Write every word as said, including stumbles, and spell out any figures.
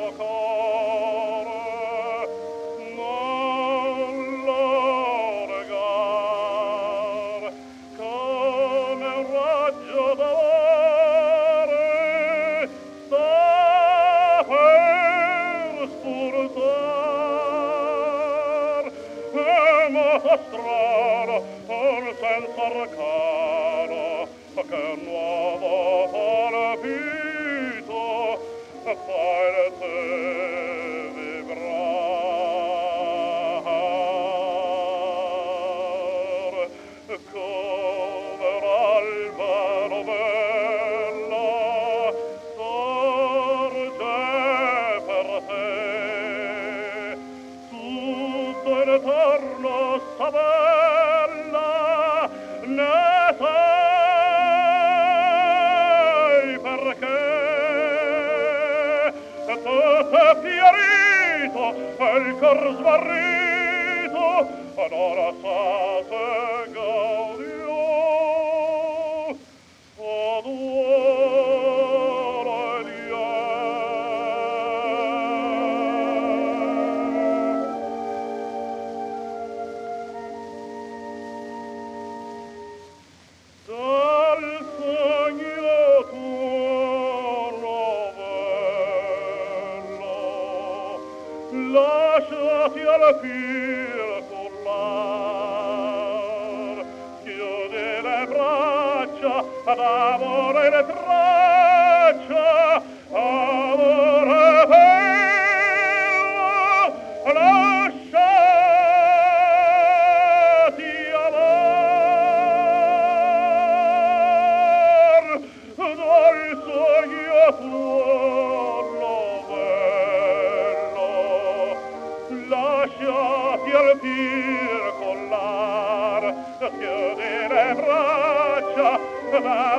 strano, un senso arcano, che nuovo palpito fa in te vibrar. Come l'alba novella sorge per te, tutto intorno s'avella, ne sai perché? Tutto è fiorito e il cor smarrito ad ora sa se gaudio ad ora di dal sogno tuo novello lasciati al filo cullar, chiudi le braccia ad amore le traccia, amore bello, lasciati amar dal sogno tuo novello, lasciati al fil collar, chiudi le braccia,